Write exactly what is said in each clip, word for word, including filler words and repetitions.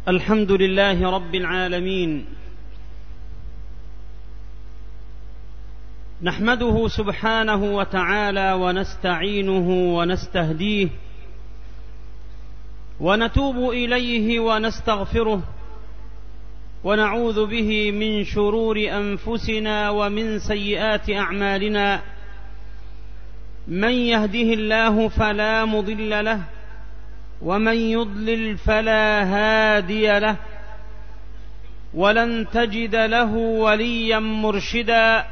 الحمد لله رب العالمين، نحمده سبحانه وتعالى ونستعينه ونستهديه ونتوب إليه ونستغفره ونعوذ به من شرور أنفسنا ومن سيئات أعمالنا. من يهده الله فلا مضل له ومن يضلل فلا هادي له، ولن تجد له وليا مرشدا.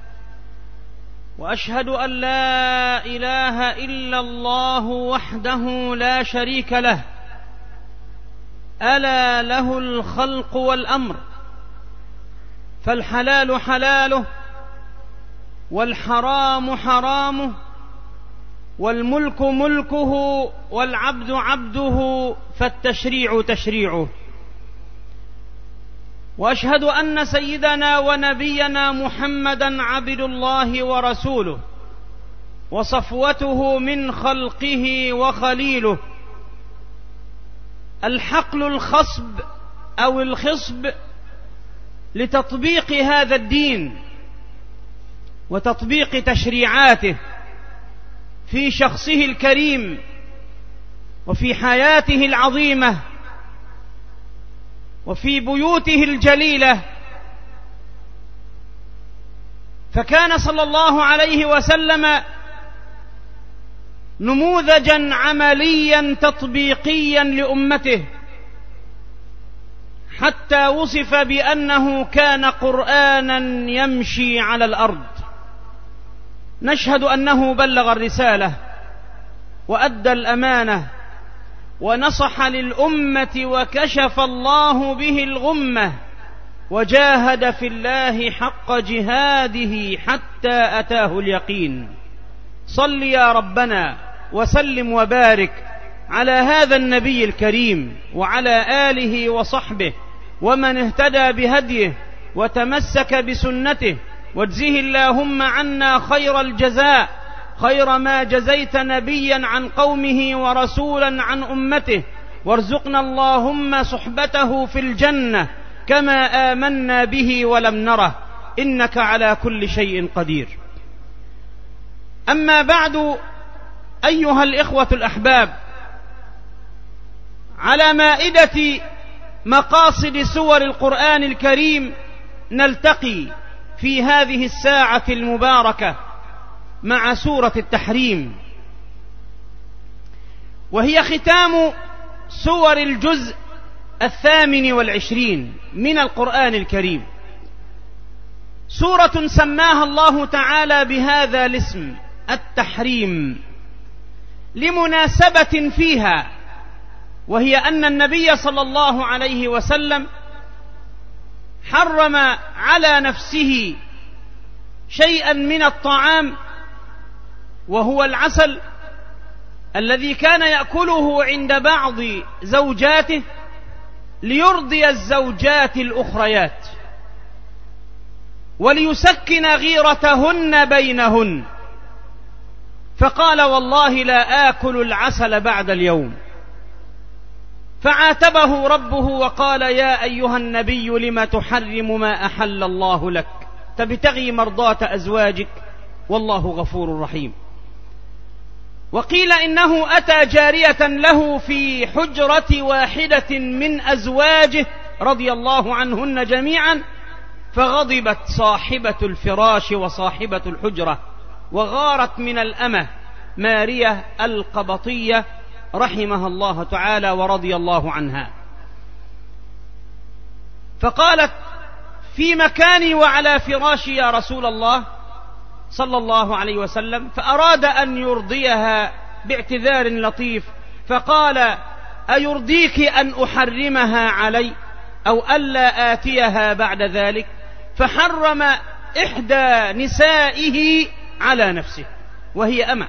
وأشهد أن لا إله إلا الله وحده لا شريك له، ألا له الخلق والأمر، فالحلال حلاله والحرام حرامه، والملك ملكه والعبد عبده، فالتشريع تشريعه. وأشهد أن سيدنا ونبينا محمدا عبد الله ورسوله وصفوته من خلقه وخليله، الحقل الخصب أو الخصب لتطبيق هذا الدين وتطبيق تشريعاته في شخصه الكريم وفي حياته العظيمة وفي بيوته الجليلة. فكان صلى الله عليه وسلم نموذجا عمليا تطبيقيا لأمته، حتى وصف بأنه كان قرآنا يمشي على الأرض. نشهد أنه بلغ الرسالة وأدى الأمانة ونصح للأمة، وكشف الله به الغمة، وجاهد في الله حق جهاده حتى أتاه اليقين. صل يا ربنا وسلم وبارك على هذا النبي الكريم وعلى آله وصحبه ومن اهتدى بهديه وتمسك بسنته، واجزه اللهم عنا خير الجزاء، خير ما جزيت نبيا عن قومه ورسولا عن أمته، وارزقنا اللهم صحبته في الجنة كما آمنا به ولم نره، إنك على كل شيء قدير. أما بعد، أيها الإخوة الأحباب، على مائدة مقاصد سور القرآن الكريم نلتقي في هذه الساعة المباركة مع سورة التحريم، وهي ختام سور الجزء الثامن والعشرين من القرآن الكريم، سورة سماها الله تعالى بهذا الاسم التحريم لمناسبة فيها، وهي أن النبي صلى الله عليه وسلم حرم على نفسه شيئا من الطعام، وهو العسل الذي كان يأكله عند بعض زوجاته ليرضي الزوجات الأخريات وليسكن غيرتهن بينهن، فقال: والله لا آكل العسل بعد اليوم. فعاتبه ربه وقال: يا أيها النبي لم تحرم ما أحل الله لك تبتغي مرضاة أزواجك والله غفور رحيم. وقيل إنه أتى جارية له في حجرة واحدة من أزواجه رضي الله عنهن جميعا، فغضبت صاحبة الفراش وصاحبة الحجرة وغارت من الأمة مارية القبطية رحمها الله تعالى ورضي الله عنها، فقالت: في مكاني وعلى فراشي يا رسول الله صلى الله عليه وسلم. فأراد أن يرضيها باعتذار لطيف، فقال: أيرضيك أن أحرمها علي أو ألا آتيها بعد ذلك؟ فحرم إحدى نسائه على نفسه وهي أمة،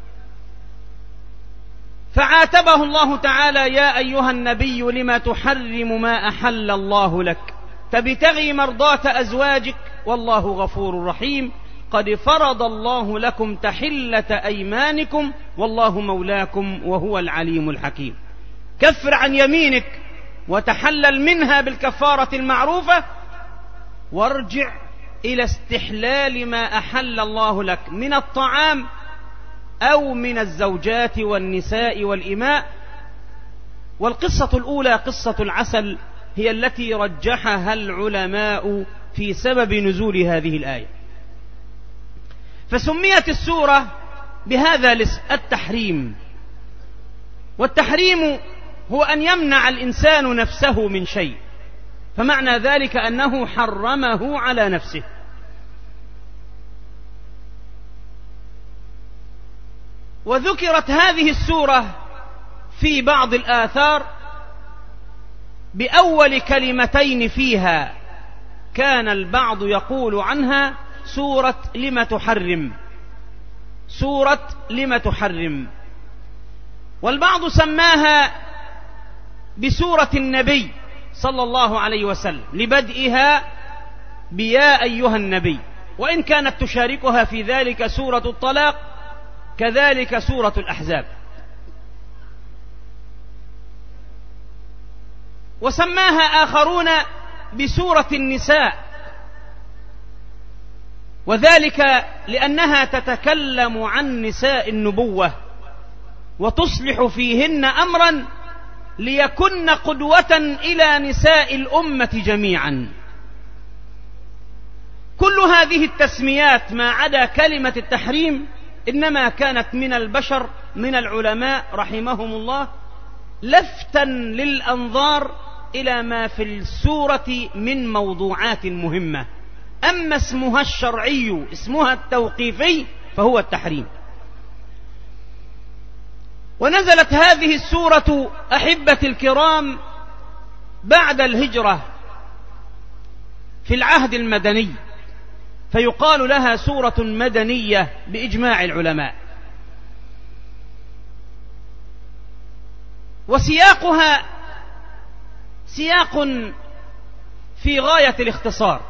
فعاتبه الله تعالى: يا أيها النبي لما تحرم ما أحل الله لك تبتغي مرضاة أزواجك والله غفور رحيم، قد فرض الله لكم تحلة أيمانكم والله مولاكم وهو العليم الحكيم. كفر عن يمينك وتحلل منها بالكفارة المعروفة، وارجع إلى استحلال ما أحل الله لك من الطعام أو من الزوجات والنساء والإماء. والقصة الأولى قصة العسل هي التي رجحها العلماء في سبب نزول هذه الآية، فسميت السورة بهذا الاسم التحريم. والتحريم هو أن يمنع الإنسان نفسه من شيء، فمعنى ذلك أنه حرمه على نفسه. وذكرت هذه السورة في بعض الآثار بأول كلمتين فيها، كان البعض يقول عنها سورة لم تحرم، سورة لم تحرم، والبعض سماها بسورة النبي صلى الله عليه وسلم لبدئها بيا أيها النبي، وإن كانت تشاركها في ذلك سورة الطلاق كذلك سورة الأحزاب. وسماها آخرون بسورة النساء، وذلك لأنها تتكلم عن نساء النبوة وتصلح فيهن أمرا ليكن قدوة إلى نساء الأمة جميعا. كل هذه التسميات ما عدا كلمة التحريم إنما كانت من البشر من العلماء رحمهم الله لفتا للأنظار إلى ما في السورة من موضوعات مهمة. أما اسمها الشرعي اسمها التوقيفي فهو التحريم. ونزلت هذه السورة أحبة الكرام بعد الهجرة في العهد المدني، فيقال لها سورة مدنية بإجماع العلماء. وسياقها سياق في غاية الاختصار.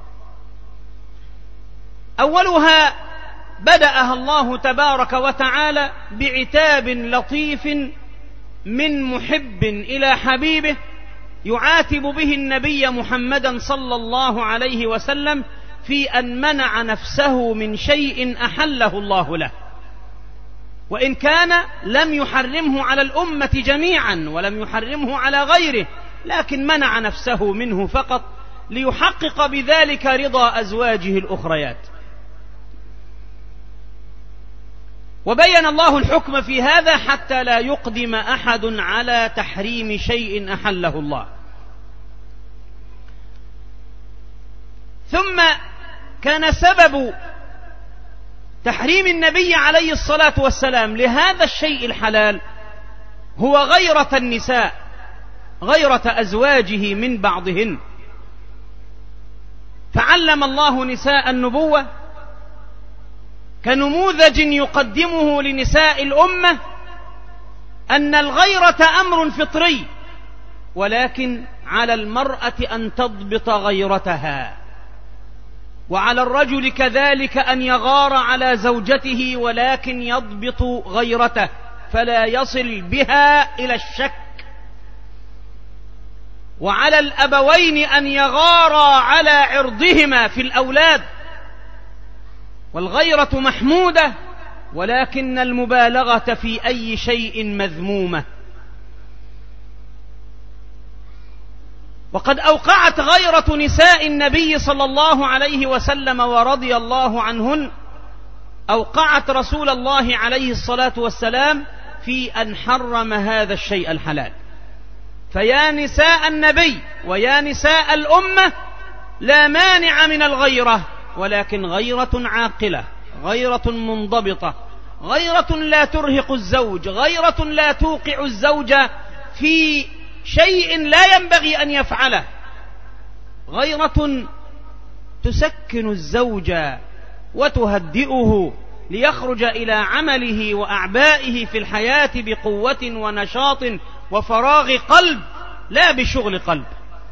أولها بدأها الله تبارك وتعالى بعتاب لطيف من محب إلى حبيبه يعاتب به النبي محمدا صلى الله عليه وسلم في أن منع نفسه من شيء أحله الله له، وإن كان لم يحرمه على الأمة جميعا ولم يحرمه على غيره، لكن منع نفسه منه فقط ليحقق بذلك رضا أزواجه الأخريات. وبين الله الحكم في هذا حتى لا يقدم أحد على تحريم شيء أحله الله. ثم كان سبب تحريم النبي عليه الصلاة والسلام لهذا الشيء الحلال هو غيرة النساء، غيرة أزواجه من بعضهن، فعلم الله نساء النبوة كنموذج يقدمه لنساء الأمة أن الغيرة أمر فطري، ولكن على المرأة أن تضبط غيرتها، وعلى الرجل كذلك أن يغار على زوجته ولكن يضبط غيرته فلا يصل بها إلى الشك، وعلى الأبوين أن يغارا على عرضهما في الأولاد. والغيرة محمودة، ولكن المبالغة في أي شيء مذمومة. وقد أوقعت غيرة نساء النبي صلى الله عليه وسلم ورضي الله عنهن أوقعت رسول الله عليه الصلاة والسلام في أن حرم هذا الشيء الحلال. فيا نساء النبي ويا نساء الأمة لا مانع من الغيرة، ولكن غيرة عاقلة، غيرة منضبطة، غيرة لا ترهق الزوج، غيرة لا توقع الزوج في شيء لا ينبغي أن يفعله، غيرة تسكن الزوج وتهدئه ليخرج إلى عمله وأعبائه في الحياة بقوة ونشاط وفراغ قلب لا بشغل قلب.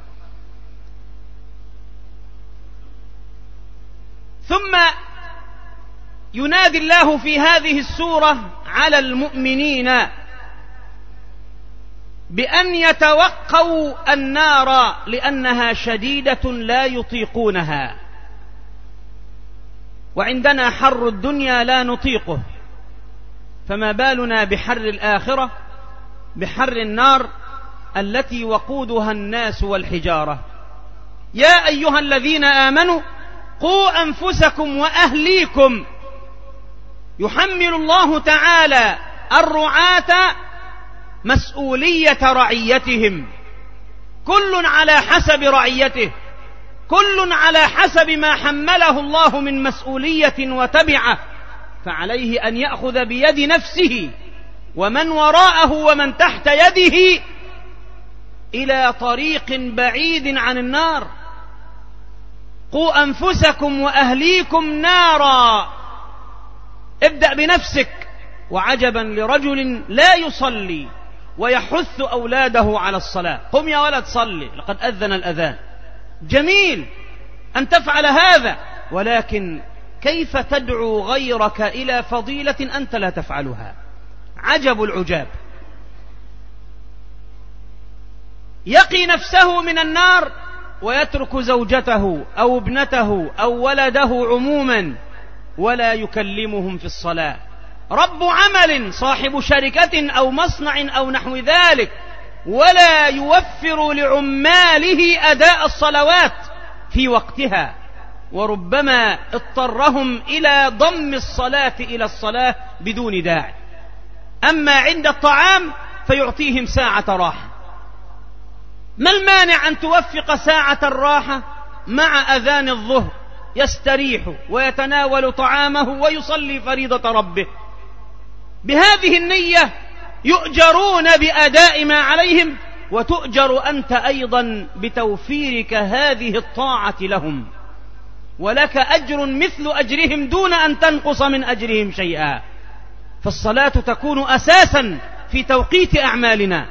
ثم ينادي الله في هذه السورة على المؤمنين بأن يتوقوا النار لأنها شديدة لا يطيقونها، وعندنا حر الدنيا لا نطيقه، فما بالنا بحر الآخرة، بحر النار التي وقودها الناس والحجارة. يا أيها الذين آمنوا قوا أنفسكم وأهليكم. يحمل الله تعالى الرعاة مسؤولية رعيتهم، كل على حسب رعيته، كل على حسب ما حمله الله من مسؤولية وتبعه، فعليه أن يأخذ بيد نفسه ومن وراءه ومن تحت يده إلى طريق بعيد عن النار. قوا أنفسكم وأهليكم نارا. ابدأ بنفسك. وعجبا لرجل لا يصلي ويحث أولاده على الصلاة. قم يا ولد صلي، لقد أذن الأذان. جميل أن تفعل هذا، ولكن كيف تدعو غيرك إلى فضيلة أنت لا تفعلها؟ عجب العجاب. يقي نفسه من النار ويترك زوجته أو ابنته أو ولده عموما ولا يكلمهم في الصلاة. رب عمل صاحب شركة أو مصنع أو نحو ذلك ولا يوفر لعماله أداء الصلوات في وقتها، وربما اضطرهم إلى ضم الصلاة إلى الصلاة بدون داعي. أما عند الطعام فيعطيهم ساعة راحة. ما المانع أن توفق ساعة الراحة مع أذان الظهر، يستريح ويتناول طعامه ويصلي فريضة ربه. بهذه النية يؤجرون بأداء ما عليهم، وتؤجر أنت أيضا بتوفيرك هذه الطاعة لهم، ولك أجر مثل أجرهم دون أن تنقص من أجرهم شيئا. فالصلاة تكون أساسا في توقيت أعمالنا.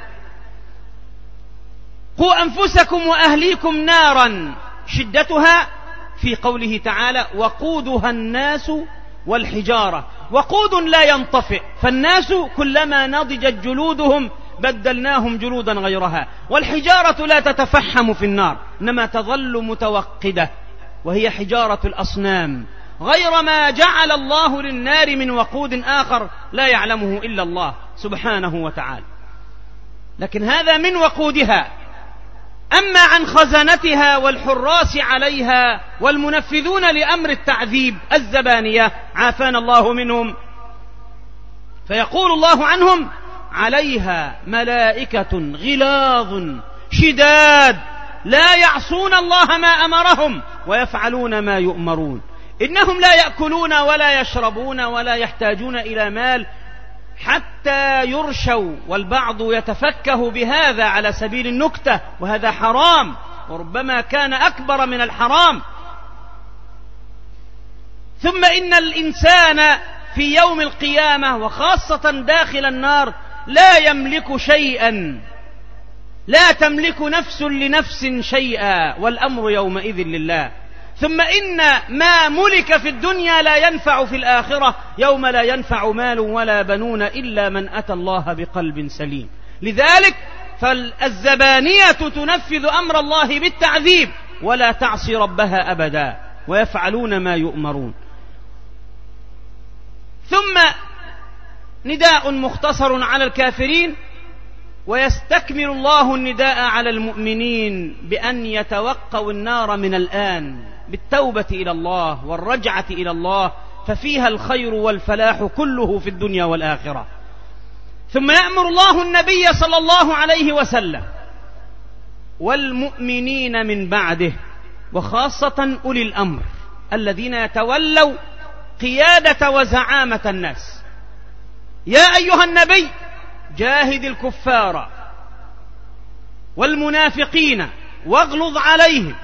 قوا أنفسكم وأهليكم نارا، شدتها في قوله تعالى وقودها الناس والحجارة. وقود لا ينطفئ، فالناس كلما نضجت جلودهم بدلناهم جلودا غيرها، والحجارة لا تتفحم في النار إنما تظل متوقدة، وهي حجارة الأصنام، غير ما جعل الله للنار من وقود آخر لا يعلمه إلا الله سبحانه وتعالى. لكن هذا من وقودها. أما عن خزنتها والحراس عليها والمنفذون لأمر التعذيب الزبانية عافانا الله منهم، فيقول الله عنهم عليها ملائكة غلاظ شداد لا يعصون الله ما أمرهم ويفعلون ما يؤمرون. إنهم لا يأكلون ولا يشربون ولا يحتاجون إلى مال حتى يرشوا، والبعض يتفكه بهذا على سبيل النكتة، وهذا حرام وربما كان أكبر من الحرام. ثم إن الإنسان في يوم القيامة وخاصة داخل النار لا يملك شيئا، لا تملك نفس لنفس شيئا، والأمر يومئذ لله. ثم إن ما ملك في الدنيا لا ينفع في الآخرة، يوم لا ينفع مال ولا بنون إلا من أتى الله بقلب سليم. لذلك فالزبانية تنفذ أمر الله بالتعذيب ولا تعصي ربها أبدا، ويفعلون ما يؤمرون. ثم نداء مختصر على الكافرين، ويستكمل الله النداء على المؤمنين بأن يتوقوا النار من الآن بالتوبة إلى الله والرجعة إلى الله، ففيها الخير والفلاح كله في الدنيا والآخرة. ثم يأمر الله النبي صلى الله عليه وسلم والمؤمنين من بعده، وخاصة أولي الأمر الذين يتولوا قيادة وزعامة الناس: يا أيها النبي جاهد الكفار والمنافقين واغلظ عليهم.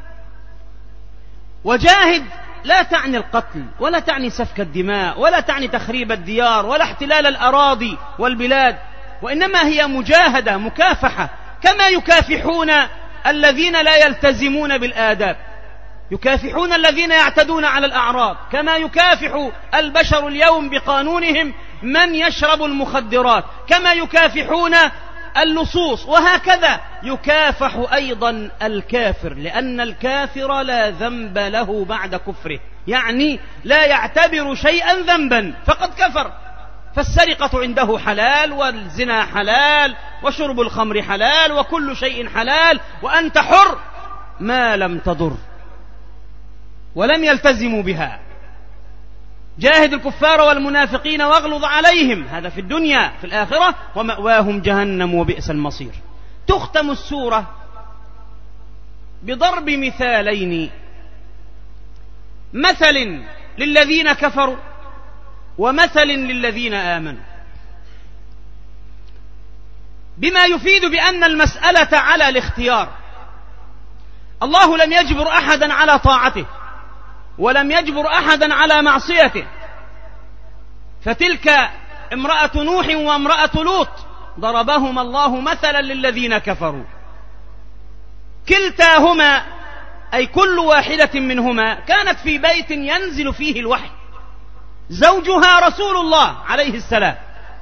وجاهد لا تعني القتل ولا تعني سفك الدماء ولا تعني تخريب الديار ولا احتلال الأراضي والبلاد، وإنما هي مجاهدة مكافحة، كما يكافحون الذين لا يلتزمون بالآداب، يكافحون الذين يعتدون على الأعراض، كما يكافح البشر اليوم بقانونهم من يشرب المخدرات، كما يكافحون اللصوص، وهكذا يكافح أيضا الكافر، لأن الكافر لا ذنب له بعد كفره، يعني لا يعتبر شيئا ذنبا فقد كفر. فالسرقة عنده حلال، والزنا حلال، وشرب الخمر حلال، وكل شيء حلال، وأنت حر ما لم تضر، ولم يلتزموا بها. جاهد الكفار والمنافقين واغلظ عليهم، هذا في الدنيا. في الآخرة ومأواهم جهنم وبئس المصير. تختم السورة بضرب مثالين، مثل للذين كفروا ومثل للذين آمنوا، بما يفيد بأن المسألة على الاختيار. الله لم يجبر أحدا على طاعته، ولم يجبر أحدا على معصيته. فتلك امرأة نوح وامرأة لوط ضربهما الله مثلا للذين كفروا، كلتاهما أي كل واحدة منهما كانت في بيت ينزل فيه الوحي، زوجها رسول الله عليه السلام،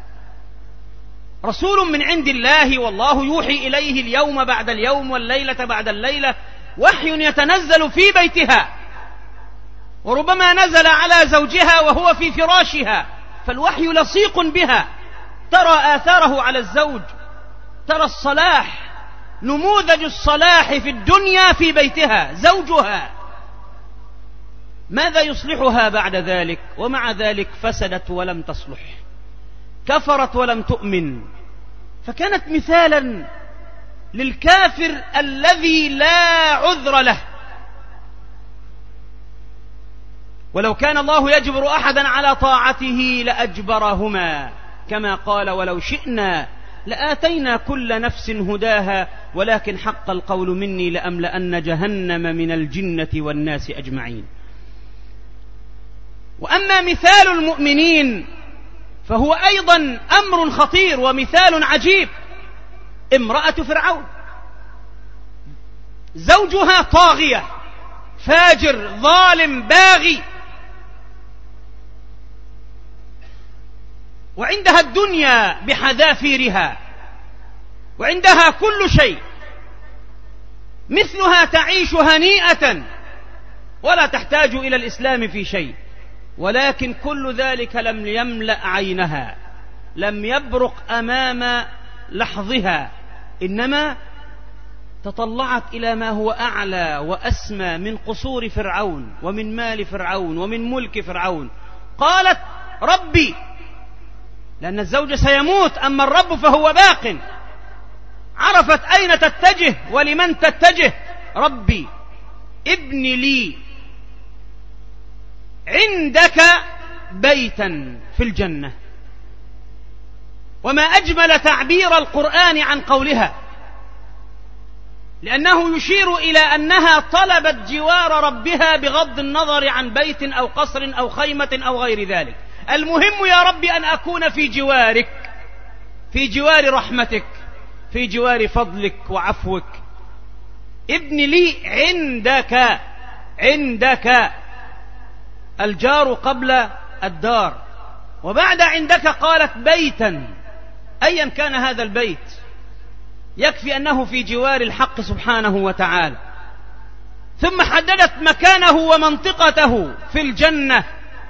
رسول من عند الله، والله يوحي إليه اليوم بعد اليوم والليلة بعد الليلة، وحي يتنزل في بيتها، وربما نزل على زوجها وهو في فراشها، فالوحي لصيق بها، ترى آثاره على الزوج، ترى الصلاح، نموذج الصلاح في الدنيا في بيتها زوجها. ماذا يصلحها بعد ذلك؟ ومع ذلك فسدت ولم تصلح، كفرت ولم تؤمن. فكانت مثالا للكافر الذي لا عذر له. ولو كان الله يجبر أحدا على طاعته لأجبرهما، كما قال ولو شئنا لآتينا كل نفس هداها ولكن حق القول مني لأملأن جهنم من الجنة والناس أجمعين. وأما مثال المؤمنين فهو أيضا أمر خطير ومثال عجيب. امرأة فرعون، زوجها طاغية فاجر ظالم باغي، وعندها الدنيا بحذافيرها، وعندها كل شيء، مثلها تعيش هنيئة ولا تحتاج إلى الإسلام في شيء، ولكن كل ذلك لم يملأ عينها، لم يبرق أمام لحظها، إنما تطلعت إلى ما هو أعلى وأسمى من قصور فرعون ومن مال فرعون ومن ملك فرعون. قالت ربي، لأن الزوج سيموت، أما الرب فهو باق. عرفت أين تتجه ولمن تتجه. ربي ابن لي عندك بيتا في الجنة. وما أجمل تعبير القرآن عن قولها، لأنه يشير إلى أنها طلبت جوار ربها بغض النظر عن بيت أو قصر أو خيمة أو غير ذلك. المهم يا رب أن أكون في جوارك، في جوار رحمتك، في جوار فضلك وعفوك. ابن لي عندك، عندك الجار قبل الدار، وبعد عندك قالت بيتا، أيا كان هذا البيت يكفي أنه في جوار الحق سبحانه وتعالى. ثم حددت مكانه ومنطقته في الجنة.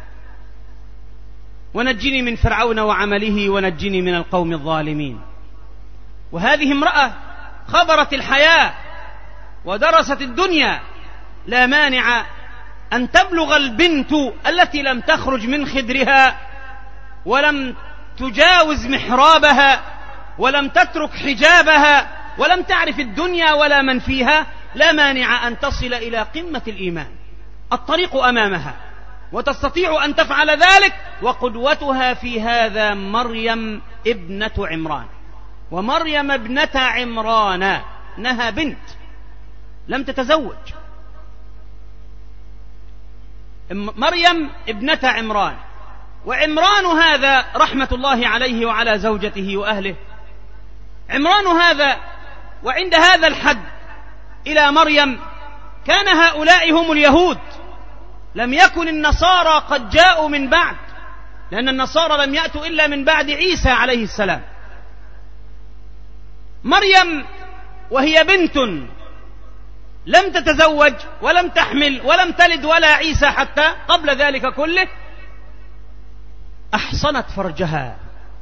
ونجني من فرعون وعمله ونجني من القوم الظالمين. وهذه امرأة خبرت الحياة ودرست الدنيا. لا مانع أن تبلغ البنت التي لم تخرج من خدرها ولم تجاوز محرابها ولم تترك حجابها ولم تعرف الدنيا ولا من فيها، لا مانع أن تصل إلى قمة الإيمان. الطريق أمامها وتستطيع أن تفعل ذلك. وقدوتها في هذا مريم ابنة عمران. ومريم ابنة عمران إنها بنت لم تتزوج. مريم ابنة عمران، وعمران هذا رحمة الله عليه وعلى زوجته وأهله. عمران هذا وعند هذا الحد إلى مريم كان هؤلاء هم اليهود، لم يكن النصارى قد جاءوا من بعد، لأن النصارى لم يأتوا إلا من بعد عيسى عليه السلام. مريم وهي بنت لم تتزوج ولم تحمل ولم تلد ولا عيسى حتى قبل ذلك كله، أحصنت فرجها.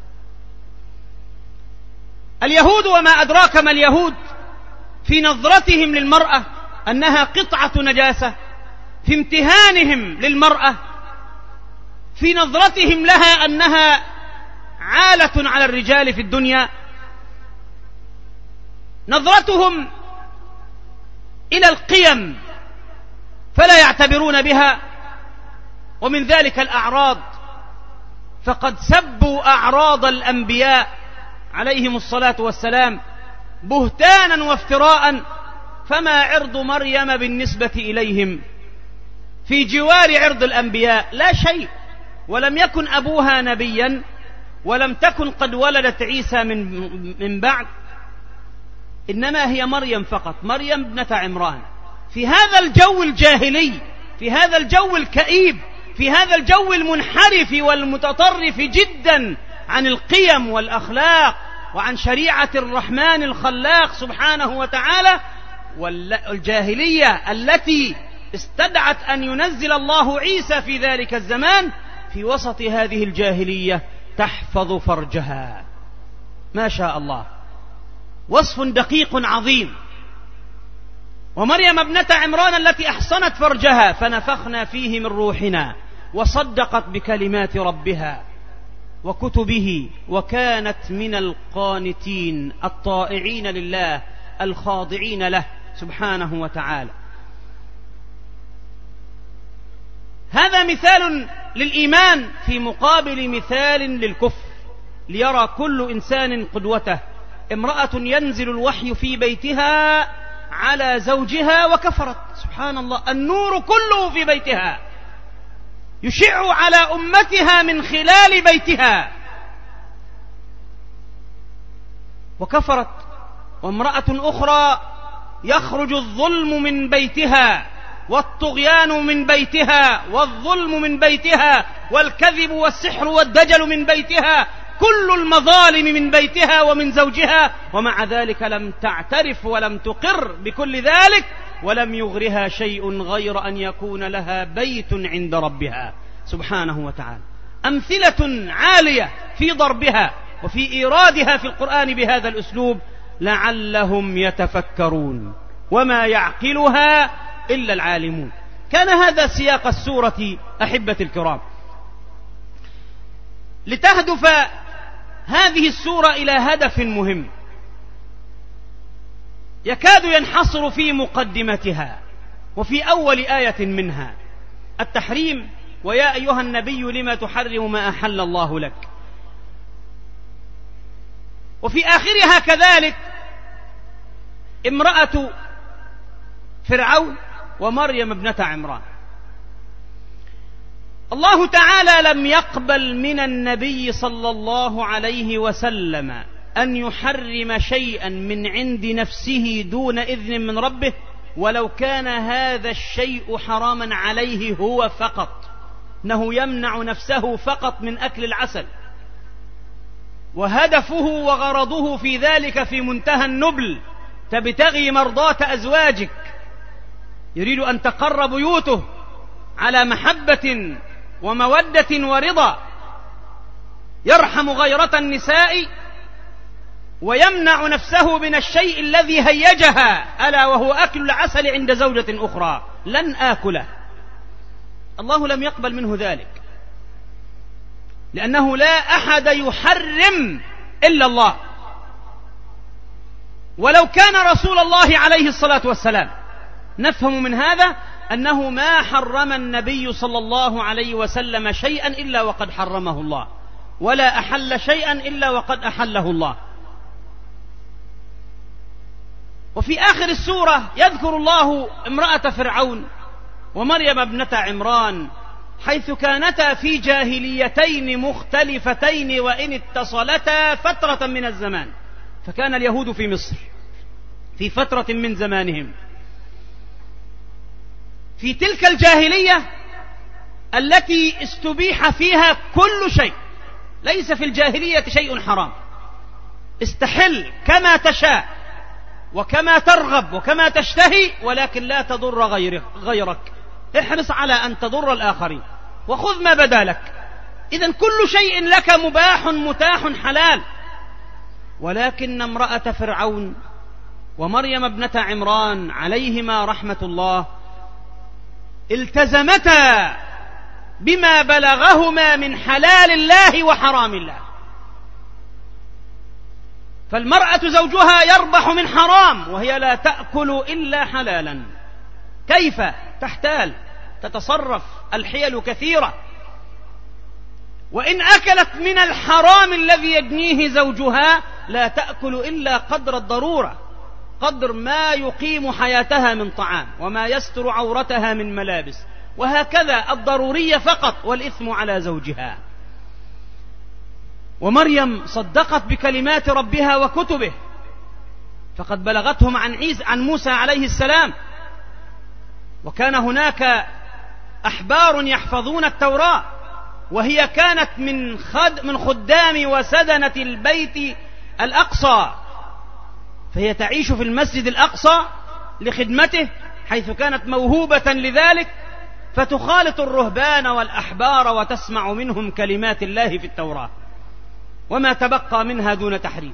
اليهود وما أدراك ما اليهود في نظرتهم للمرأة أنها قطعة نجاسة، في امتهانهم للمرأة، في نظرتهم لها أنها عالة على الرجال في الدنيا، نظرتهم إلى القيم فلا يعتبرون بها، ومن ذلك الأعراض، فقد سبوا أعراض الأنبياء عليهم الصلاة والسلام بهتانا وافتراء، فما عرض مريم بالنسبة إليهم في جوار عرض الأنبياء؟ لا شيء، ولم يكن أبوها نبيا، ولم تكن قد ولدت عيسى من, من بعد، إنما هي مريم فقط، مريم ابنة عمران. في هذا الجو الجاهلي، في هذا الجو الكئيب، في هذا الجو المنحرف والمتطرف جدا عن القيم والأخلاق وعن شريعة الرحمن الخلاق سبحانه وتعالى، والجاهلية التي استدعت أن ينزل الله عيسى في ذلك الزمان، في وسط هذه الجاهلية تحفظ فرجها. ما شاء الله، وصف دقيق عظيم. ومريم ابنة عمران التي أحصنت فرجها فنفخنا فيه من روحنا وصدقت بكلمات ربها وكتبه وكانت من القانتين الطائعين لله الخاضعين له سبحانه وتعالى. هذا مثال للإيمان في مقابل مثال للكفر، ليرى كل إنسان قدوته. امرأة ينزل الوحي في بيتها على زوجها وكفرت، سبحان الله، النور كله في بيتها يشع على أمتها من خلال بيتها وكفرت. وامرأة أخرى يخرج الظلم من بيتها والطغيان من بيتها والظلم من بيتها والكذب والسحر والدجل من بيتها، كل المظالم من بيتها ومن زوجها، ومع ذلك لم تعترف ولم تقر بكل ذلك، ولم يغرها شيء غير أن يكون لها بيت عند ربها سبحانه وتعالى. أمثلة عالية في ضربها وفي إيرادها في القرآن بهذا الأسلوب لعلهم يتفكرون، وما يعقلها إلا العالمون. كان هذا سياق السورة أحبة الكرام. لتهدف هذه السورة إلى هدف مهم يكاد ينحصر في مقدمتها وفي أول آية منها، التحريم: ويا أيها النبي لما تحرم ما أحل الله لك. وفي آخرها كذلك امرأة فرعون ومريم ابنة عمران. الله تعالى لم يقبل من النبي صلى الله عليه وسلم أن يحرم شيئا من عند نفسه دون إذن من ربه، ولو كان هذا الشيء حراما عليه هو فقط، أنه يمنع نفسه فقط من أكل العسل، وهدفه وغرضه في ذلك في منتهى النبل: تبتغي مرضاة أزواجك، يريد أن تقر بيوته على محبة ومودة ورضا، يرحم غيرة النساء ويمنع نفسه من الشيء الذي هيجها، ألا وهو أكل العسل عند زوجة أخرى، لن آكله. الله لم يقبل منه ذلك، لأنه لا أحد يحرم إلا الله. ولو كان رسول الله عليه الصلاة والسلام، نفهم من هذا أنه ما حرم النبي صلى الله عليه وسلم شيئا إلا وقد حرمه الله، ولا أحل شيئا إلا وقد أحله الله. وفي آخر السورة يذكر الله امرأة فرعون ومريم ابنة عمران، حيث كانتا في جاهليتين مختلفتين وإن اتصلتا فترة من الزمان. فكان اليهود في مصر في فترة من زمانهم في تلك الجاهلية التي استبيح فيها كل شيء، ليس في الجاهلية شيء حرام، استحل كما تشاء وكما ترغب وكما تشتهي، ولكن لا تضر غيرك. احرص على أن تضر الآخرين وخذ ما بدا لك. إذن كل شيء لك مباح متاح حلال، ولكن امرأة فرعون ومريم ابنة عمران عليهما رحمة الله التزمتا بما بلغهما من حلال الله وحرام الله. فالمرأة زوجها يربح من حرام وهي لا تأكل إلا حلالا. كيف؟ تحتال، تتصرف، الحيل كثيرة. وإن أكلت من الحرام الذي يجنيه زوجها لا تأكل إلا قدر الضرورة، قدر ما يقيم حياتها من طعام وما يستر عورتها من ملابس، وهكذا الضرورية فقط، والإثم على زوجها. ومريم صدقت بكلمات ربها وكتبه، فقد بلغتهم عن عيسى عن موسى عليه السلام، وكان هناك أحبار يحفظون التوراة، وهي كانت من خد من خدام وسدنة البيت الأقصى، فهي تعيش في المسجد الأقصى لخدمته حيث كانت موهوبة لذلك، فتخالط الرهبان والأحبار وتسمع منهم كلمات الله في التوراة وما تبقى منها دون تحريف.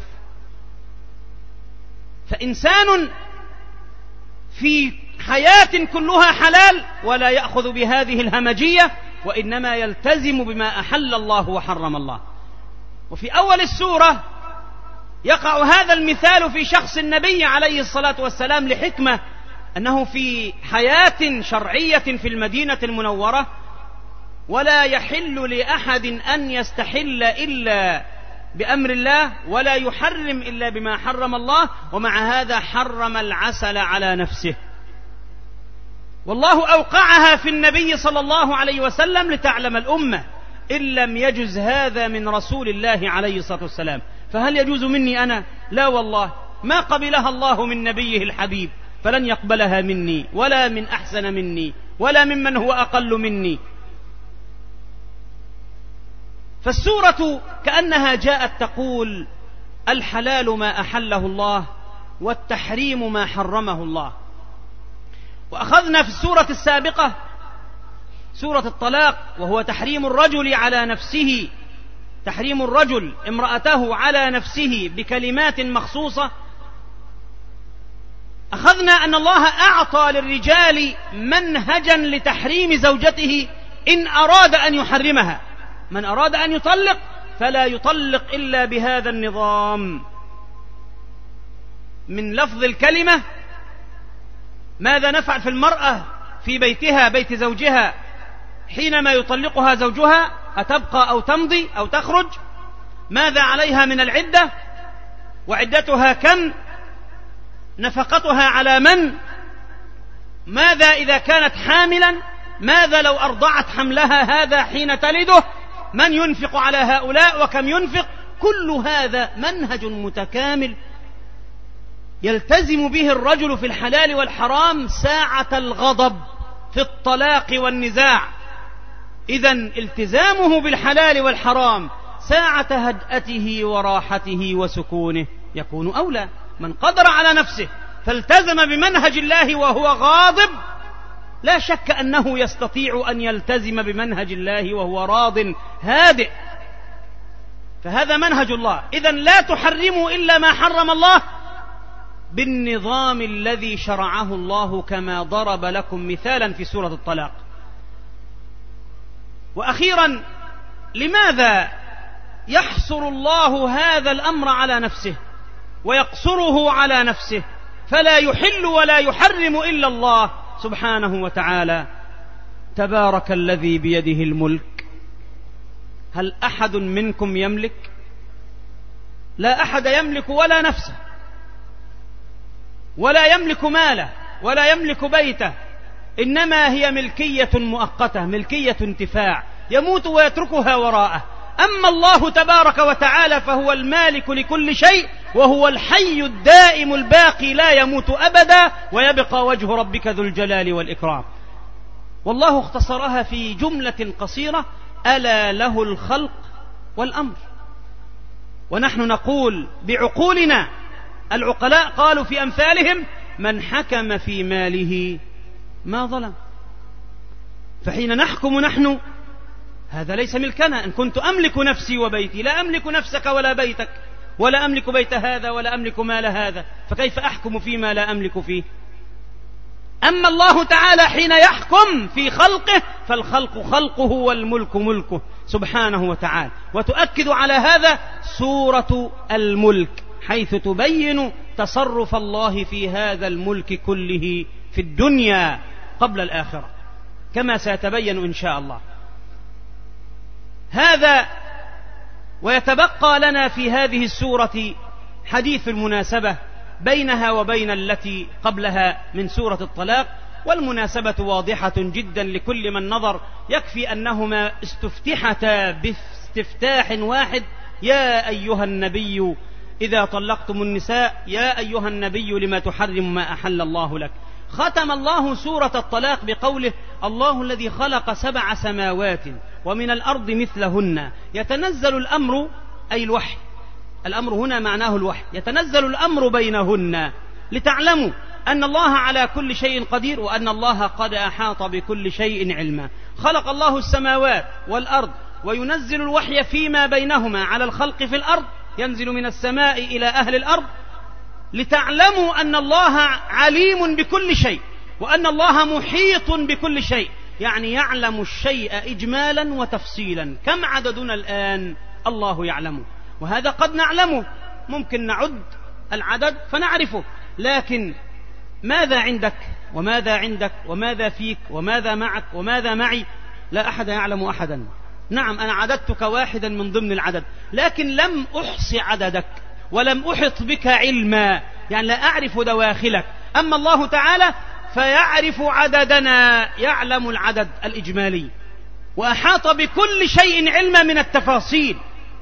فإنسان في حياة كلها حلال ولا يأخذ بهذه الهمجية، وإنما يلتزم بما أحل الله وحرم الله. وفي أول السورة يقع هذا المثال في شخص النبي عليه الصلاة والسلام لحكمة، أنه في حياة شرعية في المدينة المنورة ولا يحل لأحد أن يستحل إلا بأمر الله ولا يحرم إلا بما حرم الله، ومع هذا حرم العسل على نفسه، والله أوقعها في النبي صلى الله عليه وسلم لتعلم الأمة إن لم يجز هذا من رسول الله عليه الصلاة والسلام فهل يجوز مني أنا؟ لا والله، ما قبلها الله من نبيه الحبيب فلن يقبلها مني ولا من أحسن مني ولا ممن هو أقل مني. فالسورة كأنها جاءت تقول الحلال ما أحله الله والتحريم ما حرمه الله. وأخذنا في السورة السابقة سورة الطلاق، وهو تحريم الرجل على نفسه، تحريم الرجل امرأته على نفسه بكلمات مخصوصة. أخذنا أن الله أعطى للرجال منهجا لتحريم زوجته إن أراد أن يحرمها. من أراد أن يطلق فلا يطلق إلا بهذا النظام من لفظ الكلمة. ماذا نفعل في المرأة في بيتها بيت زوجها حينما يطلقها زوجها؟ أتبقى أو تمضي أو تخرج؟ ماذا عليها من العدة؟ وعدتها كم؟ نفقتها على من؟ ماذا إذا كانت حاملا؟ ماذا لو أرضعت حملها هذا حين تلده؟ من ينفق على هؤلاء وكم ينفق؟ كل هذا منهج متكامل يلتزم به الرجل في الحلال والحرام ساعة الغضب في الطلاق والنزاع. إذن التزامه بالحلال والحرام ساعة هدأته وراحته وسكونه يكون أولى. من قدر على نفسه فالتزم بمنهج الله وهو غاضب لا شك أنه يستطيع أن يلتزم بمنهج الله وهو راض هادئ. فهذا منهج الله. إذن لا تحرموا إلا ما حرم الله بالنظام الذي شرعه الله كما ضرب لكم مثالا في سورة الطلاق. وأخيرا، لماذا يحصر الله هذا الأمر على نفسه ويقصره على نفسه فلا يحل ولا يحرم إلا الله سبحانه وتعالى؟ تبارك الذي بيده الملك. هل أحد منكم يملك؟ لا أحد يملك ولا نفسه ولا يملك ماله ولا يملك بيته، إنما هي ملكية مؤقتة، ملكية انتفاع، يموت ويتركها وراءه. أما الله تبارك وتعالى فهو المالك لكل شيء، وهو الحي الدائم الباقي لا يموت أبدا، ويبقى وجه ربك ذو الجلال والإكرام. والله اختصرها في جملة قصيرة: ألا له الخلق والأمر. ونحن نقول بعقولنا، العقلاء قالوا في أمثالهم: من حكم في ماله ما ظلم. فحين نحكم نحن، هذا ليس ملكنا. إن كنت أملك نفسي وبيتي، لا أملك نفسك ولا بيتك، ولا أملك بيت هذا ولا أملك مال هذا، فكيف أحكم فيما لا أملك فيه؟ أما الله تعالى حين يحكم في خلقه، فالخلق خلقه والملك ملكه سبحانه وتعالى. وتؤكد على هذا سورة الملك، حيث تبين تصرف الله في هذا الملك كله في الدنيا قبل الآخرة، كما سيتبين إن شاء الله. هذا ويتبقى لنا في هذه السورة حديث المناسبة بينها وبين التي قبلها من سورة الطلاق، والمناسبة واضحة جدا لكل من نظر. يكفي أنهما استفتحتا باستفتاح واحد: يا أيها النبي إذا طلقتم النساء، يا أيها النبي لما تحرم ما أحل الله لك. ختم الله سورة الطلاق بقوله: الله الذي خلق سبع سماوات ومن الأرض مثلهن يتنزل الأمر، أي الوحي، الأمر هنا معناه الوحي، يتنزل الأمر بينهن لتعلموا أن الله على كل شيء قدير، وأن الله قد أحاط بكل شيء علما. خلق الله السماوات والأرض وينزل الوحي فيما بينهما على الخلق في الأرض، ينزل من السماء إلى أهل الأرض لتعلموا أن الله عليم بكل شيء، وأن الله محيط بكل شيء، يعني يعلم الشيء إجمالا وتفصيلا. كم عددنا الآن؟ الله يعلمه، وهذا قد نعلمه، ممكن نعد العدد فنعرفه، لكن ماذا عندك وماذا عندك وماذا فيك وماذا معك وماذا معي؟ لا أحد يعلم أحدا. نعم، أنا عددتك واحدا من ضمن العدد، لكن لم أحصي عددك ولم أحط بك علما، يعني لا أعرف دواخلك. أما الله تعالى فيعرف عددنا، يعلم العدد الإجمالي، وأحاط بكل شيء علما من التفاصيل،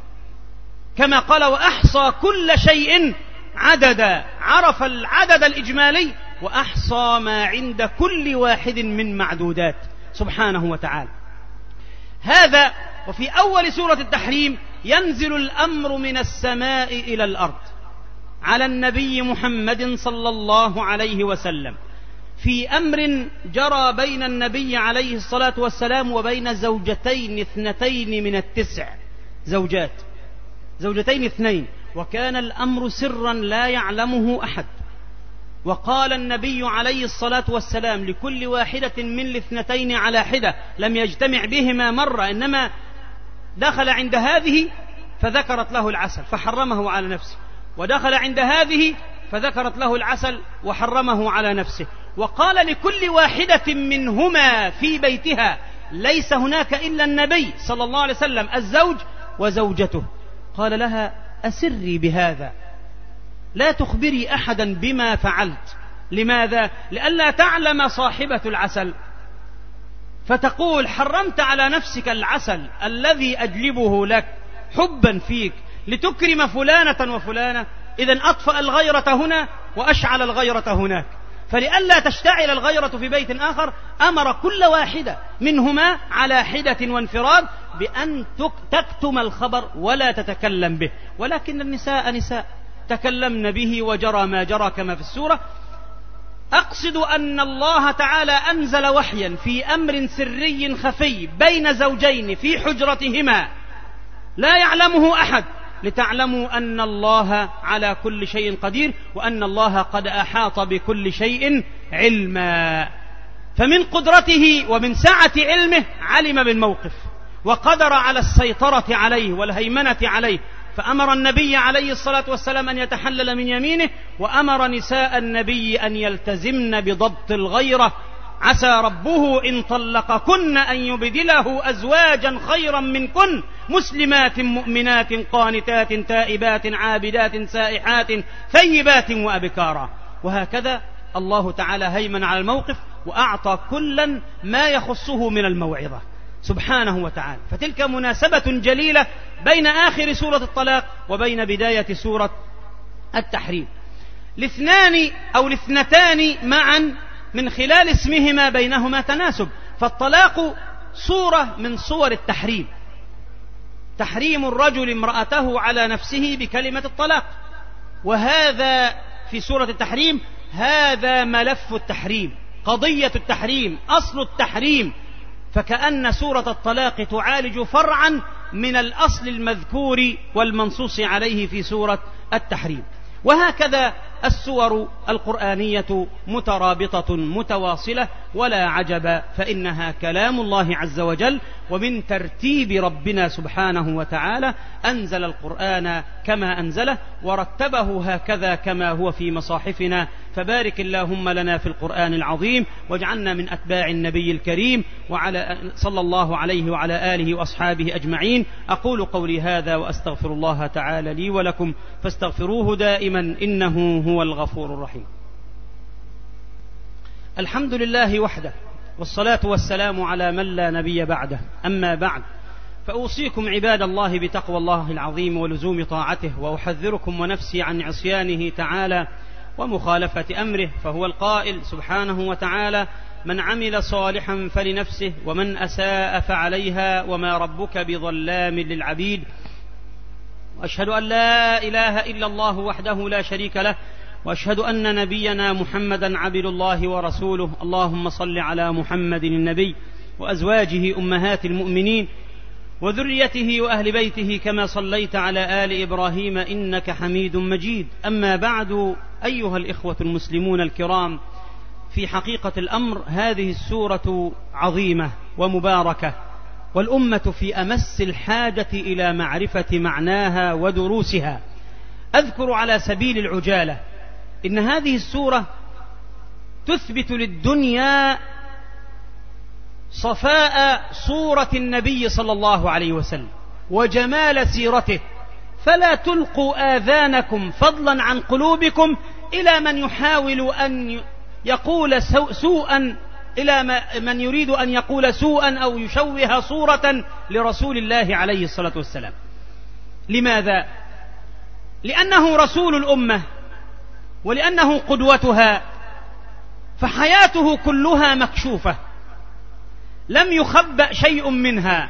كما قال: وأحصى كل شيء عددا. عرف العدد الإجمالي وأحصى ما عند كل واحد من معدودات سبحانه وتعالى. هذا. وفي أول سورة التحريم: ينزل الأمر من السماء إلى الأرض على النبي محمد صلى الله عليه وسلم في أمر جرى بين النبي عليه الصلاة والسلام وبين زوجتين اثنتين من التسع زوجات، زوجتين اثنين، وكان الأمر سرا لا يعلمه أحد. وقال النبي عليه الصلاة والسلام لكل واحدة من الاثنتين على حدة، لم يجتمع بهما مرة، إنما دخل عند هذه فذكرت له العسل فحرمه على نفسه، ودخل عند هذه فذكرت له العسل وحرمه على نفسه. وقال لكل واحدة منهما في بيتها: ليس هناك إلا النبي صلى الله عليه وسلم الزوج وزوجته. قال لها: أسري بهذا، لا تخبري أحدا بما فعلت. لماذا؟ لئلا تعلم صاحبة العسل فتقول: حرمت على نفسك العسل الذي أجلبه لك حبا فيك لتكرم فلانة وفلانة، إذن أطفأ الغيرة هنا وأشعل الغيرة هناك. فلئلا تشتعل الغيرة في بيت آخر، أمر كل واحدة منهما على حدة وانفراد بأن تكتم الخبر ولا تتكلم به. ولكن النساء نساء تكلمن به وجرى ما جرى كما في السورة. أقصد أن الله تعالى أنزل وحيا في أمر سري خفي بين زوجين في حجرتهما لا يعلمه أحد، لتعلموا أن الله على كل شيء قدير، وأن الله قد أحاط بكل شيء علما. فمن قدرته ومن سعة علمه علم بالموقف وقدر على السيطرة عليه والهيمنة عليه، فأمر النبي عليه الصلاة والسلام أن يتحلل من يمينه، وأمر نساء النبي أن يلتزمن بضبط الغيرة. عسى ربه إن طلقكن أن يبدله أزواجا خيرا منكن مسلمات مؤمنات قانتات تائبات عابدات سائحات ثيبات وأبكارا. وهكذا الله تعالى هيمن على الموقف وأعطى كلا ما يخصه من الموعظة سبحانه وتعالى. فتلك مناسبة جليلة بين آخر سورة الطلاق وبين بداية سورة التحريم. الاثنان أو الاثنتان معا من خلال اسمهما بينهما تناسب، فالطلاق صورة من صور التحريم، تحريم الرجل امرأته على نفسه بكلمة الطلاق، وهذا في سورة التحريم هذا ملف التحريم، قضية التحريم، أصل التحريم، فكأن سورة الطلاق تعالج فرعا من الأصل المذكور والمنصوص عليه في سورة التحريم. وهكذا السور القرآنية مترابطة متواصلة ولا عجب، فإنها كلام الله عز وجل، ومن ترتيب ربنا سبحانه وتعالى أنزل القرآن كما أنزله ورتبه هكذا كما هو في مصاحفنا. فبارك اللهم لنا في القرآن العظيم، واجعلنا من أتباع النبي الكريم، وعلى صلى الله عليه وعلى آله وأصحابه أجمعين. أقول قولي هذا وأستغفر الله تعالى لي ولكم، فاستغفروه دائما إنه هو الغفور الرحيم. الحمد لله وحده، والصلاة والسلام على من لا نبي بعده، أما بعد، فأوصيكم عباد الله بتقوى الله العظيم ولزوم طاعته، وأحذركم ونفسي عن عصيانه تعالى ومخالفة أمره، فهو القائل سبحانه وتعالى: من عمل صالحا فلنفسه ومن أساء فعليها وما ربك بظلام للعبيد. وأشهد أن لا إله إلا الله وحده لا شريك له، وأشهد أن نبينا محمدا عبد الله ورسوله. اللهم صل على محمد النبي وأزواجه أمهات المؤمنين وذريته وأهل بيته كما صليت على آل إبراهيم إنك حميد مجيد. أما بعد، أيها الإخوة المسلمون الكرام، في حقيقة الأمر هذه السورة عظيمة ومباركة، والأمة في أمس الحاجة إلى معرفة معناها ودروسها. أذكر على سبيل العجالة إن هذه السورة تثبت للدنيا صفاء صورة النبي صلى الله عليه وسلم وجمال سيرته، فلا تلقوا آذانكم فضلا عن قلوبكم إلى من يحاول أن يقول سوءا، إلى من يريد أن يقول سوءا أو يشوه صورة لرسول الله عليه الصلاة والسلام. لماذا؟ لأنه رسول الأمة، ولأنه قدوتها، فحياته كلها مكشوفة، لم يخبأ شيء منها،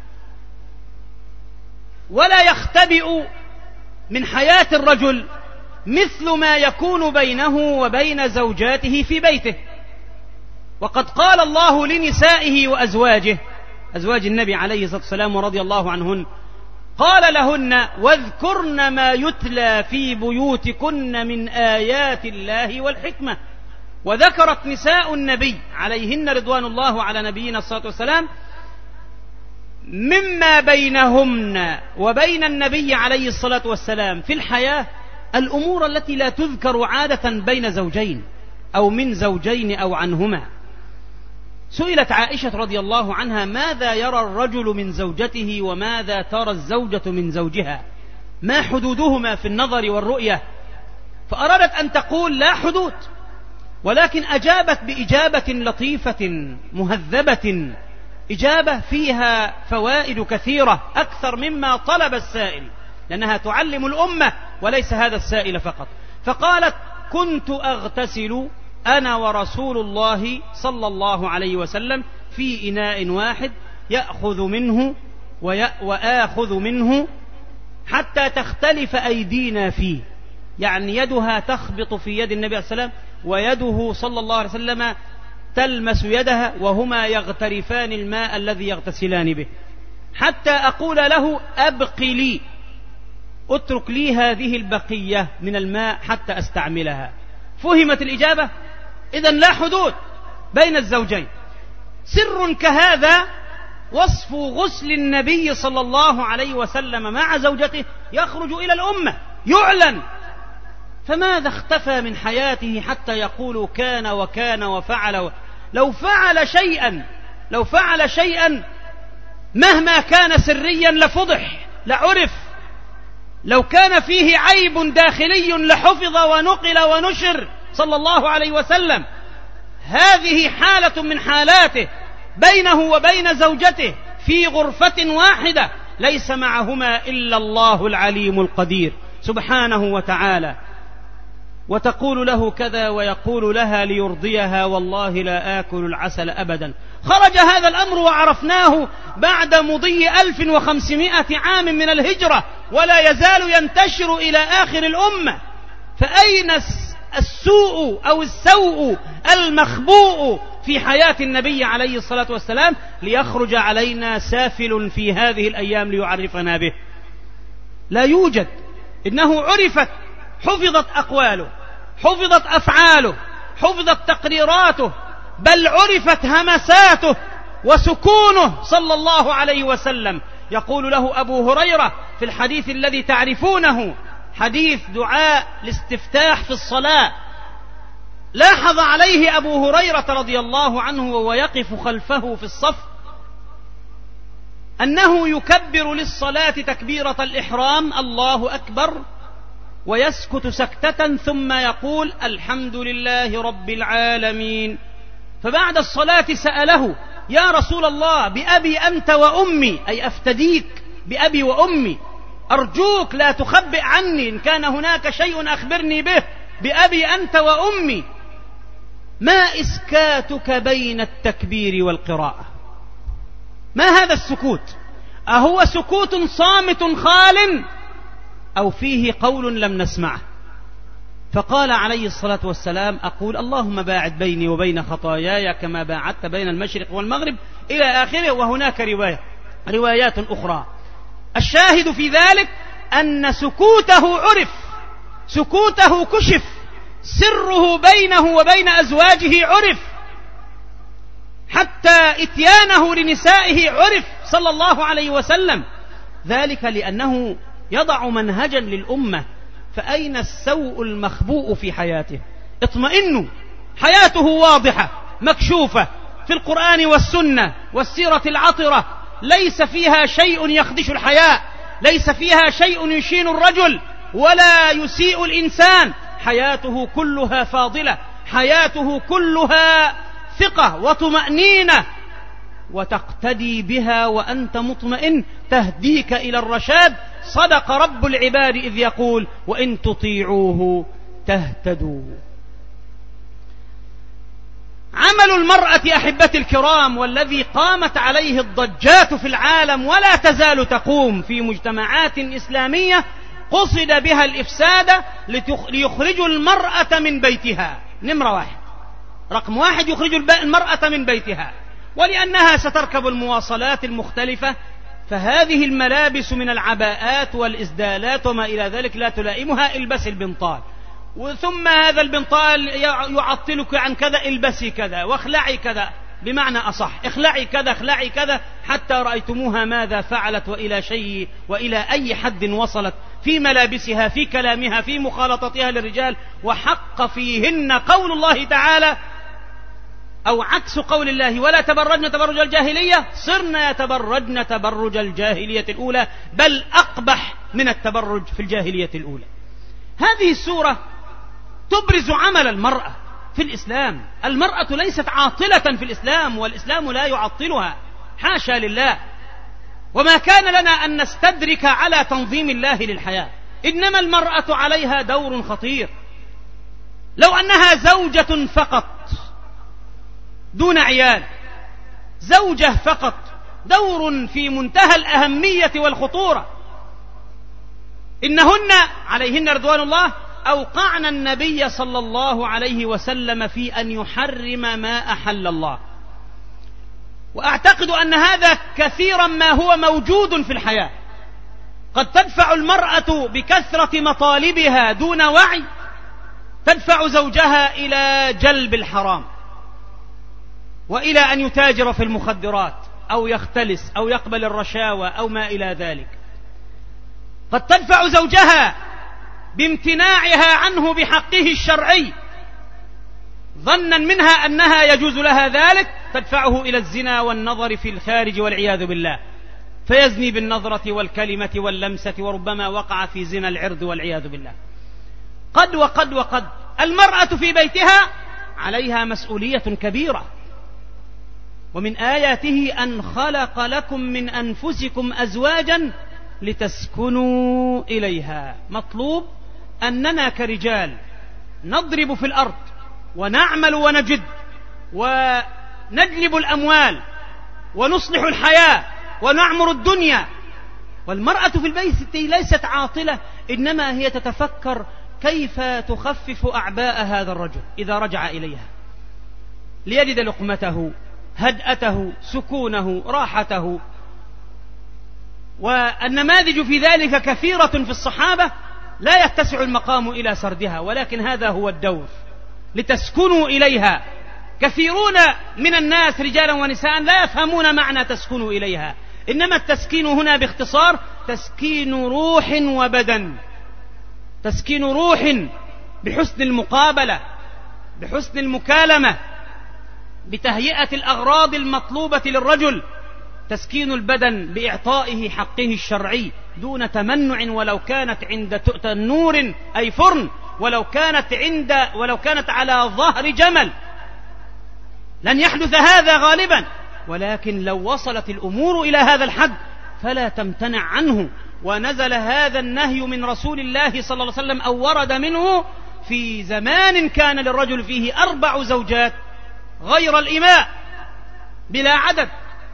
ولا يختبئ من حياة الرجل مثل ما يكون بينه وبين زوجاته في بيته. وقد قال الله لنسائه وأزواجه، أزواج النبي عليه الصلاة والسلام ورضي الله عنهن، قال لهن: واذكرن ما يتلى في بيوتكن من آيات الله والحكمة. وذكرت نساء النبي عليهن رضوان الله على نبينا الصلاة والسلام مما بينهن وبين النبي عليه الصلاة والسلام في الحياة الأمور التي لا تذكر عادة بين زوجين أو من زوجين أو عنهما. سئلت عائشة رضي الله عنها: ماذا يرى الرجل من زوجته وماذا ترى الزوجة من زوجها؟ ما حدودهما في النظر والرؤية؟ فأرادت أن تقول لا حدود، ولكن أجابت بإجابة لطيفة مهذبة، إجابة فيها فوائد كثيرة أكثر مما طلب السائل، لأنها تعلم الأمة وليس هذا السائل فقط. فقالت: كنت أغتسل أنا ورسول الله صلى الله عليه وسلم في إناء واحد، يأخذ منه وآخذ منه حتى تختلف أيدينا فيه، يعني يدها تخبط في يد النبي عليه السلام ويده صلى الله عليه وسلم تلمس يدها، وهما يغترفان الماء الذي يغتسلان به، حتى أقول له: أبق لي، اترك لي هذه البقية من الماء حتى أستعملها. فهمت الإجابة؟ إذن لا حدود بين الزوجين. سر كهذا وصف غسل النبي صلى الله عليه وسلم مع زوجته يخرج إلى الأمة يعلن، فماذا اختفى من حياته حتى يقول كان وكان وفعل؟ لو فعل شيئا لو فعل شيئا مهما كان سريا لفضح لعرف، لو كان فيه عيب داخلي لحفظ ونقل ونشر صلى الله عليه وسلم. هذه حالة من حالاته بينه وبين زوجته في غرفة واحدة، ليس معهما إلا الله العليم القدير سبحانه وتعالى. وتقول له كذا ويقول لها ليرضيها والله لا آكل العسل أبدا. خرج هذا الأمر وعرفناه بعد مضي ألف وخمسمائة عام من الهجرة، ولا يزال ينتشر إلى آخر الأمة. فأين السوء أو السوء المخبوء في حياة النبي عليه الصلاة والسلام ليخرج علينا سافل في هذه الأيام ليعرفنا به؟ لا يوجد. إنه عرفت، حفظت أقواله، حفظت أفعاله، حفظت تقريراته، بل عرفت همساته وسكونه صلى الله عليه وسلم. يقول له أبو هريرة في الحديث الذي تعرفونه، حديث دعاء الاستفتاح في الصلاة، لاحظ عليه أبو هريرة رضي الله عنه وهو يقف خلفه في الصف أنه يكبر للصلاة تكبيرة الإحرام الله أكبر، ويسكت سكتة ثم يقول الحمد لله رب العالمين. فبعد الصلاة سأله: يا رسول الله، بأبي أنت وأمي، أي أفتديك بأبي وأمي، أرجوك لا تخبئ عني، إن كان هناك شيء أخبرني به، بأبي أنت وأمي، ما إسكاتك بين التكبير والقراءة؟ ما هذا السكوت؟ أهو سكوت صامت خال أو فيه قول لم نسمعه؟ فقال عليه الصلاة والسلام: أقول اللهم باعد بيني وبين خطاياي كما باعدت بين المشرق والمغرب، إلى آخره. وهناك رواية روايات أخرى. الشاهد في ذلك أن سكوته عرف، سكوته كشف، سره بينه وبين أزواجه عرف، حتى إتيانه لنسائه عرف صلى الله عليه وسلم. ذلك لأنه يضع منهجا للأمة. فأين السوء المخبوء في حياته؟ اطمئنوا، حياته واضحة مكشوفة في القرآن والسنة والسيرة العطرة، ليس فيها شيء يخدش الحياء، ليس فيها شيء يشين الرجل ولا يسيء الإنسان. حياته كلها فاضلة، حياته كلها ثقة وطمأنينة، وتقتدي بها وأنت مطمئن، تهديك إلى الرشاد. صدق رب العباد إذ يقول: وإن تطيعوه تهتدوا. عمل المرأة أحبتي الكرام، والذي قامت عليه الضجات في العالم ولا تزال تقوم في مجتمعات إسلامية، قصد بها الإفساد ليخرجوا المرأة من بيتها. نمرة واحد، رقم واحد، يخرجوا المرأة من بيتها، ولأنها ستركب المواصلات المختلفة، فهذه الملابس من العباءات والإسدالات وما إلى ذلك لا تلائمها، البس البنطال، وثم هذا البنطال يعطلك عن كذا، البسي كذا واخلعي كذا، بمعنى أصح اخلعي كذا اخلعي كذا، حتى رأيتموها ماذا فعلت وإلى شيء وإلى أي حد وصلت في ملابسها، في كلامها، في مخالطتها للرجال. وحق فيهن قول الله تعالى، أو عكس قول الله: ولا تبرجن تبرج الجاهلية، صرنا يتبرجن تبرج الجاهلية الأولى، بل أقبح من التبرج في الجاهلية الأولى. هذه السورة تبرز عمل المرأة في الإسلام. المرأة ليست عاطلة في الإسلام، والإسلام لا يعطلها، حاشا لله. وما كان لنا أن نستدرك على تنظيم الله للحياة، إنما المرأة عليها دور خطير. لو أنها زوجة فقط دون عيال، زوجة فقط، دور في منتهى الأهمية والخطورة. إنهن عليهن رضوان الله أوقعن النبي صلى الله عليه وسلم في أن يحرم ما أحل الله. وأعتقد أن هذا كثيرا ما هو موجود في الحياة. قد تدفع المرأة بكثرة مطالبها دون وعي، تدفع زوجها إلى جلب الحرام، وإلى أن يتاجر في المخدرات أو يختلس أو يقبل الرشاوى أو ما إلى ذلك. قد تدفع زوجها بامتناعها عنه بحقه الشرعي، ظنا منها أنها يجوز لها ذلك، تدفعه إلى الزنا والنظر في الخارج والعياذ بالله، فيزني بالنظرة والكلمة واللمسة، وربما وقع في زنا العرض والعياذ بالله. قد وقد وقد المرأة في بيتها عليها مسؤولية كبيرة. ومن آياته أن خلق لكم من أنفسكم أزواجا لتسكنوا إليها. مطلوب أننا كرجال نضرب في الأرض ونعمل ونجد ونجلب الأموال ونصلح الحياة ونعمر الدنيا، والمرأة في البيت ليست عاطلة، إنما هي تتفكر كيف تخفف أعباء هذا الرجل إذا رجع إليها ليجد لقمته، هدأته، سكونه، راحته. والنماذج في ذلك كثيرة في الصحابة لا يتسع المقام إلى سردها، ولكن هذا هو الدور لتسكنوا إليها. كثيرون من الناس رجالا ونساء لا يفهمون معنى تسكنوا إليها، إنما التسكين هنا باختصار تسكين روح وبدن، تسكين روح بحسن المقابلة، بحسن المكالمة، بتهيئة الأغراض المطلوبة للرجل، تسكين البدن بإعطائه حقه الشرعي دون تمنع، ولو كانت عند تنور أي فرن، ولو كانت عند ولو كانت على ظهر جمل، لن يحدث هذا غالبا، ولكن لو وصلت الأمور إلى هذا الحد فلا تمتنع عنه. ونزل هذا النهي من رسول الله صلى الله عليه وسلم أو ورد منه في زمان كان للرجل فيه أربع زوجات غير الإماء بلا عدد،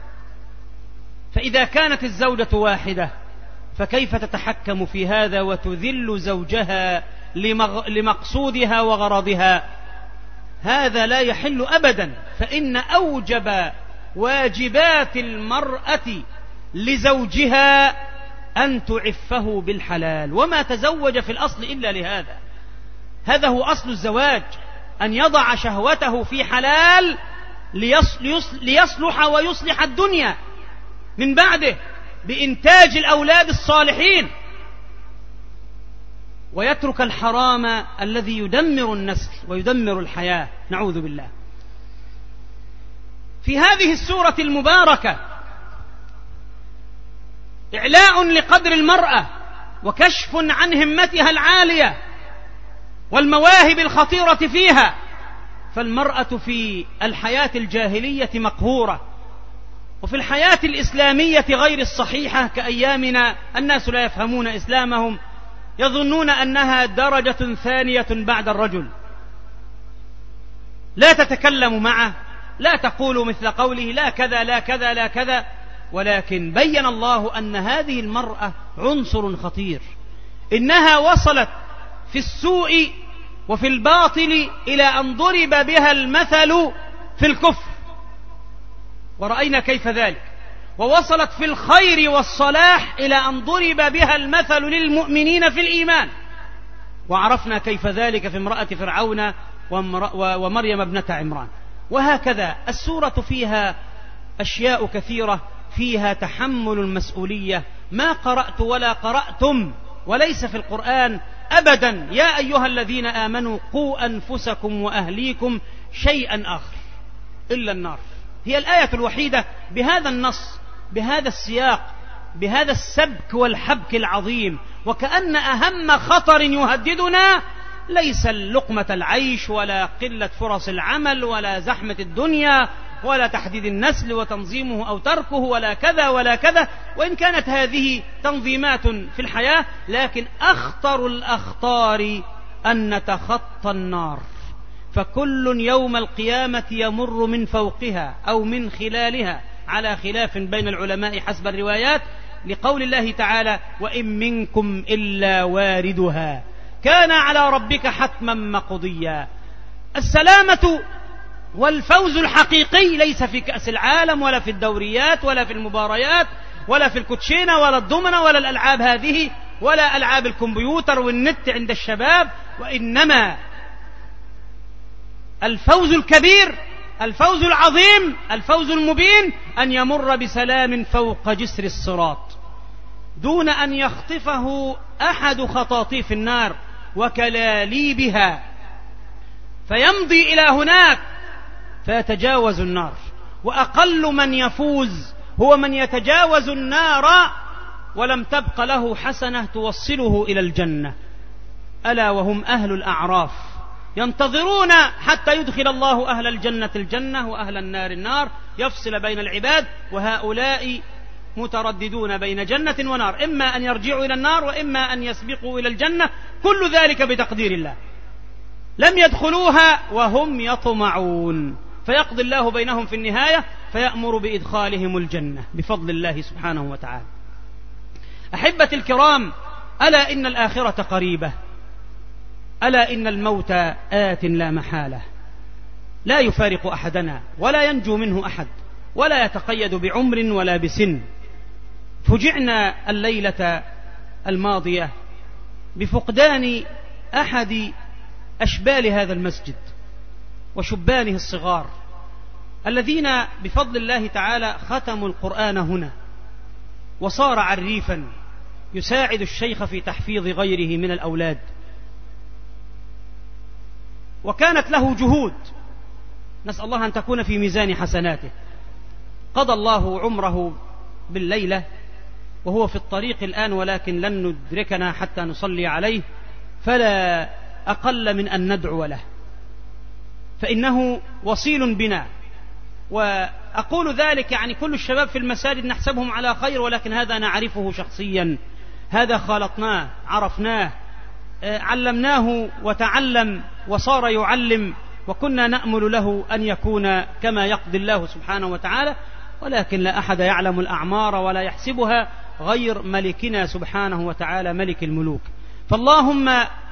فإذا كانت الزوجة واحدة فكيف تتحكم في هذا وتذل زوجها لمقصودها وغرضها؟ هذا لا يحل أبدا. فإن أوجب واجبات المرأة لزوجها أن تعفه بالحلال، وما تزوج في الأصل إلا لهذا. هذا هو أصل الزواج، أن يضع شهوته في حلال ليصلح ويصلح الدنيا من بعده بإنتاج الأولاد الصالحين، ويترك الحرام الذي يدمر النسل ويدمر الحياة، نعوذ بالله. في هذه السورة المباركة إعلاء لقدر المرأة وكشف عن همتها العالية والمواهب الخطيرة فيها. فالمرأة في الحياة الجاهلية مقهورة، وفي الحياة الإسلامية غير الصحيحة كأيامنا الناس لا يفهمون إسلامهم، يظنون أنها درجة ثانية بعد الرجل، لا تتكلم معه، لا تقول مثل قوله، لا كذا لا كذا لا كذا. ولكن بين الله أن هذه المرأة عنصر خطير، إنها وصلت في السوء وفي الباطل إلى أن ضرب بها المثل في الكفر، ورأينا كيف ذلك، ووصلت في الخير والصلاح إلى أن ضرب بها المثل للمؤمنين في الإيمان، وعرفنا كيف ذلك في امرأة فرعون ومريم ابنة عمران. وهكذا السورة فيها أشياء كثيرة، فيها تحمل المسؤولية. ما قرأت ولا قرأتم وليس في القرآن أبدا يا أيها الذين آمنوا قوا أنفسكم وأهليكم شيئا آخر إلا النار. هي الآية الوحيدة بهذا النص، بهذا السياق، بهذا السبك والحبك العظيم، وكأن أهم خطر يهددنا ليس لقمة العيش ولا قلة فرص العمل ولا زحمة الدنيا ولا تحديد النسل وتنظيمه أو تركه ولا كذا ولا كذا، وإن كانت هذه تنظيمات في الحياة، لكن أخطر الأخطار أن نتخطى النار. فكل يوم القيامة يمر من فوقها أو من خلالها، على خلاف بين العلماء حسب الروايات، لقول الله تعالى: وإن منكم إلا واردها كان على ربك حتما مقضيا. السلامة والفوز الحقيقي ليس في كأس العالم ولا في الدوريات ولا في المباريات ولا في الكوتشينة ولا الضمنة ولا الألعاب هذه ولا ألعاب الكمبيوتر والنت عند الشباب، وإنما الفوز الكبير، الفوز العظيم، الفوز المبين أن يمر بسلام فوق جسر الصراط دون أن يخطفه أحد خطاطيف النار وكلاليبها، فيمضي إلى هناك فيتجاوز النار. وأقل من يفوز هو من يتجاوز النار ولم تبق له حسنة توصله إلى الجنة، ألا وهم أهل الأعراف، ينتظرون حتى يدخل الله أهل الجنة الجنة وأهل النار النار، يفصل بين العباد، وهؤلاء مترددون بين جنة ونار، إما أن يرجعوا إلى النار وإما أن يسبقوا إلى الجنة، كل ذلك بتقدير الله. لم يدخلوها وهم يطمعون، فيقضي الله بينهم في النهاية فيأمر بإدخالهم الجنة بفضل الله سبحانه وتعالى. أحبة الكرام، ألا إن الآخرة قريبة، ألا إن الموت آت لا محالة، لا يفارق أحدنا ولا ينجو منه أحد ولا يتقيد بعمر ولا بسن. فجعنا الليلة الماضية بفقدان أحد أشبال هذا المسجد وشبانه الصغار الذين بفضل الله تعالى ختموا القرآن هنا، وصار عريفا يساعد الشيخ في تحفيظ غيره من الأولاد، وكانت له جهود نسأل الله أن تكون في ميزان حسناته. قضى الله عمره بالليلة وهو في الطريق الآن، ولكن لن ندركنا حتى نصلي عليه، فلا أقل من أن ندعو له، فإنه وصيل بنا. وأقول ذلك يعني كل الشباب في المساجد نحسبهم على خير، ولكن هذا نعرفه شخصيا، هذا خالطناه عرفناه علمناه وتعلم وصار يعلم، وكنا نأمل له أن يكون كما يقضي الله سبحانه وتعالى، ولكن لا أحد يعلم الأعمار ولا يحسبها غير ملكنا سبحانه وتعالى ملك الملوك. فاللهم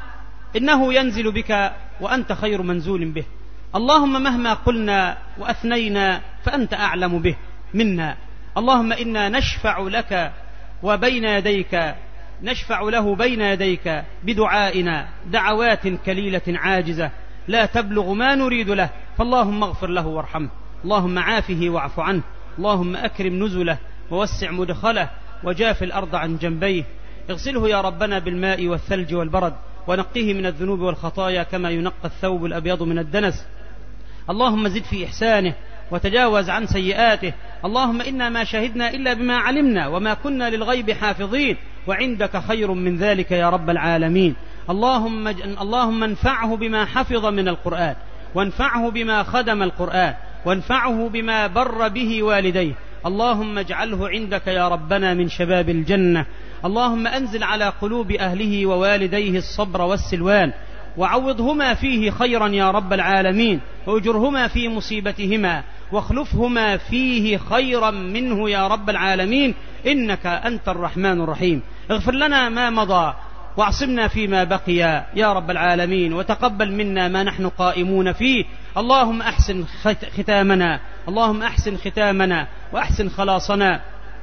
إنه ينزل بك وأنت خير منزول به، اللهم مهما قلنا وأثنينا فأنت أعلم به منا. اللهم إنا نشفع لك وبين يديك نشفع له بين يديك بدعائنا دعوات كليلة عاجزة لا تبلغ ما نريد له، فاللهم اغفر له وارحمه، اللهم عافه واعف عنه، اللهم أكرم نزله ووسع مدخله وجاف الأرض عن جنبيه، اغسله يا ربنا بالماء والثلج والبرد، ونقيه من الذنوب والخطايا كما ينقى الثوب الأبيض من الدنس. اللهم زد في إحسانه وتجاوز عن سيئاته. اللهم إنا ما شهدنا إلا بما علمنا وما كنا للغيب حافظين، وعندك خير من ذلك يا رب العالمين. اللهم اللهم انفعه بما حفظ من القرآن، وانفعه بما خدم القرآن، وانفعه بما بر به والديه. اللهم اجعله عندك يا ربنا من شباب الجنة. اللهم أنزل على قلوب أهله ووالديه الصبر والسلوان، وعوضهما فيه خيرا يا رب العالمين، وأجرهما في مصيبتهما، واخلفهما فيه خيرا منه يا رب العالمين، إنك أنت الرحمن الرحيم. اغفر لنا ما مضى واعصمنا فيما بقي يا رب العالمين، وتقبل منا ما نحن قائمون فيه. اللهم أحسن ختامنا، اللهم أحسن ختامنا وأحسن خلاصنا،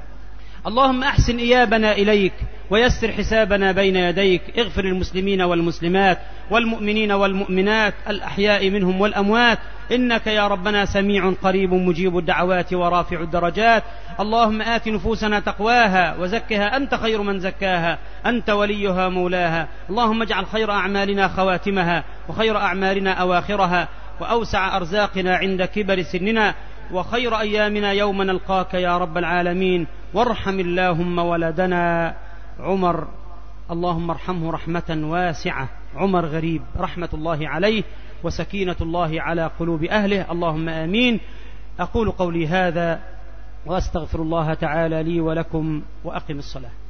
اللهم أحسن إيابنا إليك ويسر حسابنا بين يديك. اغفر المسلمين والمسلمات والمؤمنين والمؤمنات الأحياء منهم والأموات، إنك يا ربنا سميع قريب مجيب الدعوات ورافع الدرجات. اللهم آت نفوسنا تقواها وزكها أنت خير من زكاها، أنت وليها مولاها. اللهم اجعل خير أعمالنا خواتمها، وخير أعمالنا أواخرها، وأوسع أرزاقنا عند كبر سننا، وخير أيامنا يوم نلقاك يا رب العالمين. وارحم اللهم ولدنا عمر، اللهم ارحمه رحمة واسعة، عمر غريب رحمة الله عليه وسكينة الله على قلوب أهله، اللهم آمين. أقول قولي هذا وأستغفر الله تعالى لي ولكم، وأقم الصلاة.